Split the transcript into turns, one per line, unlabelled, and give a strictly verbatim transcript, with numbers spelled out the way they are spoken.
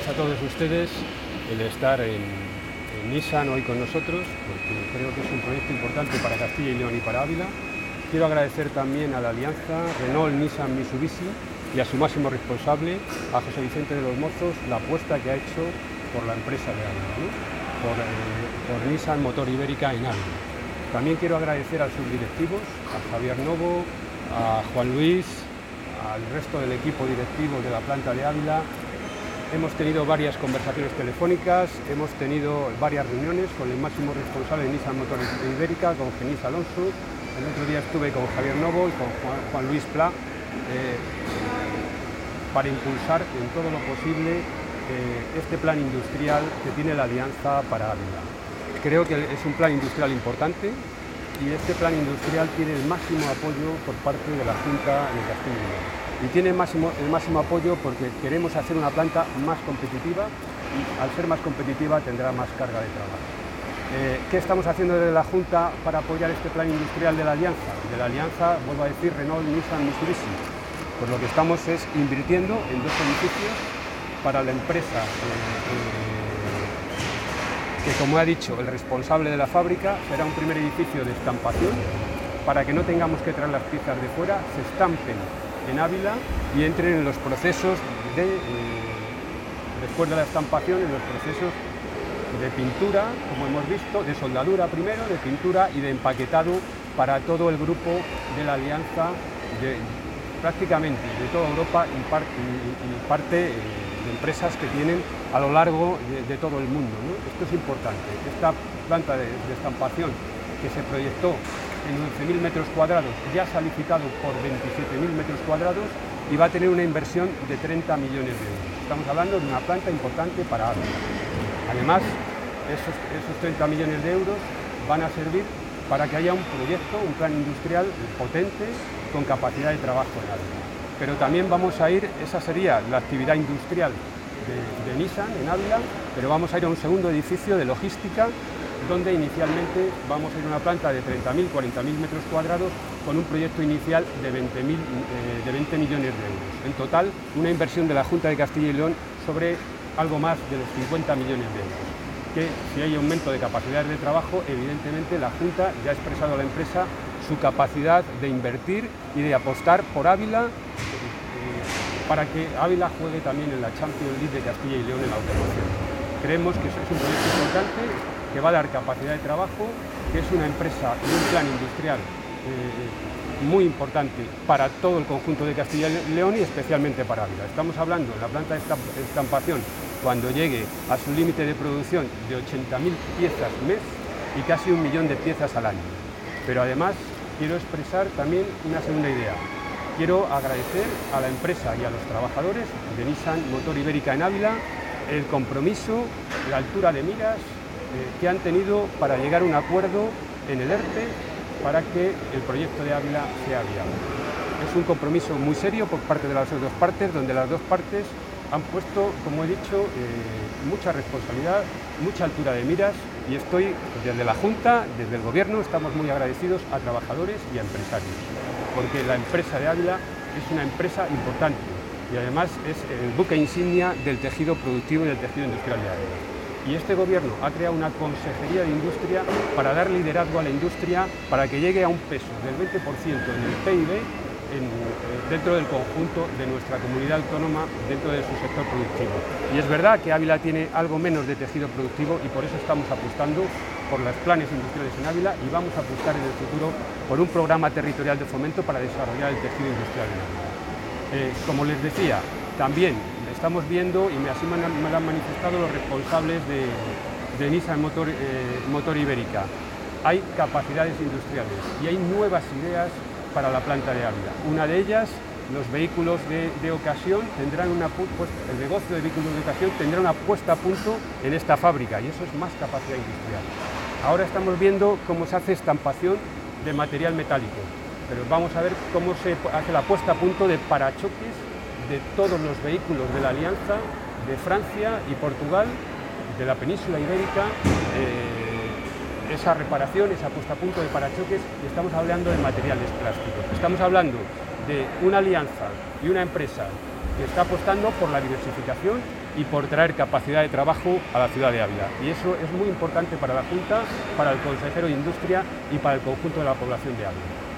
agradecerles a todos ustedes el estar en, en Nissan hoy con nosotros, porque creo que es un proyecto importante para Castilla y León y para Ávila. Quiero agradecer también a la alianza Renault, Nissan, Mitsubishi y a su máximo responsable, a José Vicente de los Mozos, la apuesta que ha hecho por la empresa de Ávila, ¿no? por, eh, por Nissan Motor Ibérica en Ávila. También quiero agradecer a sus directivos, a Javier Novo, a Juan Luis, al resto del equipo directivo de la planta de Ávila. Hemos tenido varias conversaciones telefónicas, hemos tenido varias reuniones con el máximo responsable de Nissan Motor Ibérica, con Genís Alonso. El otro día estuve con Javier Novo y con Juan, Juan Luis Pla eh, para impulsar en todo lo posible eh, este plan industrial que tiene la Alianza para Ávila. Creo que es un plan industrial importante y este plan industrial tiene el máximo apoyo por parte de la Junta de Castilla y León. Y tiene el máximo, el máximo apoyo porque queremos hacer una planta más competitiva y al ser más competitiva tendrá más carga de trabajo. Eh, ¿Qué estamos haciendo desde la Junta para apoyar este plan industrial de la Alianza? De la Alianza, vuelvo a decir, Renault, Nissan, Mitsubishi. Pues lo que estamos es invirtiendo en dos edificios para la empresa eh, eh, que, como ha dicho el responsable de la fábrica, será un primer edificio de estampación para que no tengamos que traer las piezas de fuera, se estampen en Ávila y entren en los procesos de, eh, después de la estampación, en los procesos de pintura, como hemos visto, de soldadura primero, de pintura y de empaquetado para todo el grupo de la Alianza, de, prácticamente de toda Europa y, par, y, y parte eh, de empresas que tienen a lo largo de, de todo el mundo, ¿no? Esto es importante. Esta planta de, de estampación que se proyectó en once mil metros cuadrados ya se ha licitado por veintisiete mil metros cuadrados y va a tener una inversión de treinta millones de euros. Estamos hablando de una planta importante para Ávila. Además, esos, esos treinta millones de euros van a servir para que haya un proyecto, un plan industrial potente con capacidad de trabajo en Ávila. Pero también vamos a ir, esa sería la actividad industrial de, de Nissan en Ávila, pero vamos a ir a un segundo edificio de logística donde inicialmente vamos a ir a una planta de treinta mil, cuarenta mil metros cuadrados con un proyecto inicial de veinte, mil, eh, de veinte millones de euros. En total, una inversión de la Junta de Castilla y León sobre algo más de los cincuenta millones de euros. Que si hay aumento de capacidades de trabajo, evidentemente la Junta ya ha expresado a la empresa su capacidad de invertir y de apostar por Ávila eh, para que Ávila juegue también en la Champions League de Castilla y León en la automoción. Creemos que eso es un proyecto importante, que va a dar capacidad de trabajo, que es una empresa y un plan industrial eh, muy importante para todo el conjunto de Castilla y León y especialmente para Ávila. Estamos hablando de la planta de estampación cuando llegue a su límite de producción de ochenta mil piezas mes y casi un millón de piezas al año. Pero además quiero expresar también una segunda idea. Quiero agradecer a la empresa y a los trabajadores de Nissan Motor Ibérica en Ávila el compromiso, la altura de miras eh, que han tenido para llegar a un acuerdo en el ERTE para que el proyecto de Ávila sea viable. Es un compromiso muy serio por parte de las dos partes, donde las dos partes han puesto, como he dicho, eh, mucha responsabilidad, mucha altura de miras y estoy, desde la Junta, desde el Gobierno, estamos muy agradecidos a trabajadores y a empresarios, porque la empresa de Ávila es una empresa importante y además es el buque insignia del tejido productivo y del tejido industrial de Ávila. Y este Gobierno ha creado una Consejería de Industria para dar liderazgo a la industria, para que llegue a un peso del veinte por ciento en el P I B en, dentro del conjunto de nuestra comunidad autónoma, dentro de su sector productivo. Y es verdad que Ávila tiene algo menos de tejido productivo y por eso estamos apostando por los planes industriales en Ávila y vamos a apostar en el futuro por un programa territorial de fomento para desarrollar el tejido industrial en Ávila. Eh, como les decía, también estamos viendo, y así me lo han manifestado los responsables de, de Nissan Motor, eh, Motor Ibérica, hay capacidades industriales y hay nuevas ideas para la planta de Ávila. Una de ellas, los vehículos de, de ocasión tendrán una pues, el negocio de vehículos de ocasión tendrá una puesta a punto en esta fábrica y eso es más capacidad industrial. Ahora estamos viendo cómo se hace estampación de material metálico, pero vamos a ver cómo se hace la puesta a punto de parachoques de todos los vehículos de la Alianza, de Francia y Portugal, de la península ibérica, eh, esa reparación, esa puesta a punto de parachoques, y estamos hablando de materiales plásticos. Estamos hablando de una alianza y una empresa que está apostando por la diversificación y por traer capacidad de trabajo a la ciudad de Ávila. Y eso es muy importante para la Junta, para el consejero de Industria y para el conjunto de la población de Ávila.